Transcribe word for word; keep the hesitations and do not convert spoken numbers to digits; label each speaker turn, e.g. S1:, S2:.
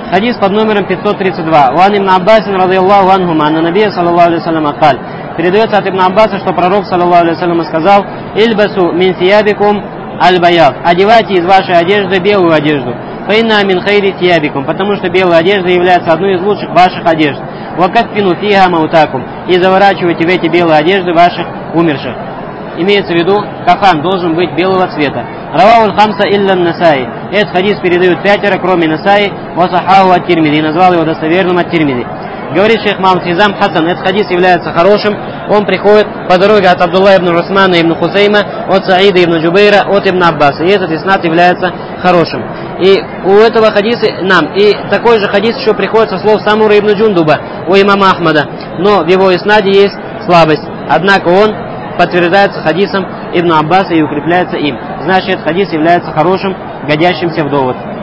S1: Хадис под номером пятьсот тридцать два. Ван ибн Аббас радийаллаху анхума, анна набия саллаллаху алейхи вассалям акаль. Передается от ибн Аббаса, что пророк саллаллаху алейхи вассалям сказал: «Ильбасу мин сиябикум аль-баяд». Одевайте из вашей одежды белую одежду. «Фаинна мин хайри сиябикум», потому что белая одежда является одной из лучших ваших одежд. «Вакаффину фиха маутакум», и заворачивайте в эти белые одежды ваших умерших. Имеется в виду, кафан должен быть белого цвета. Равауль хамса илля насаи. Этот хадис передают пятеро, кроме Насаи, васахаху ат-Тирмизи, и назвал его достоверным ат-Тирмизи. Говорит шейх Мухаммад Хизам Хасан, этот хадис является хорошим. Он приходит по дороге от Абдулла ибн Русмана ибн Хусейма, от Саида ибн Джубейра, от ибн Аббаса. И этот иснад является хорошим. И у этого хадиса нам, и такой же хадис еще приходит со слов Самура ибн Джундуба, у имама Ахмада. Но в его иснаде есть слабость. Однако он подтверждается хадисом ибн Аббаса и укрепляется им. Значит, этот хадис является хорошим, годящимся в довод.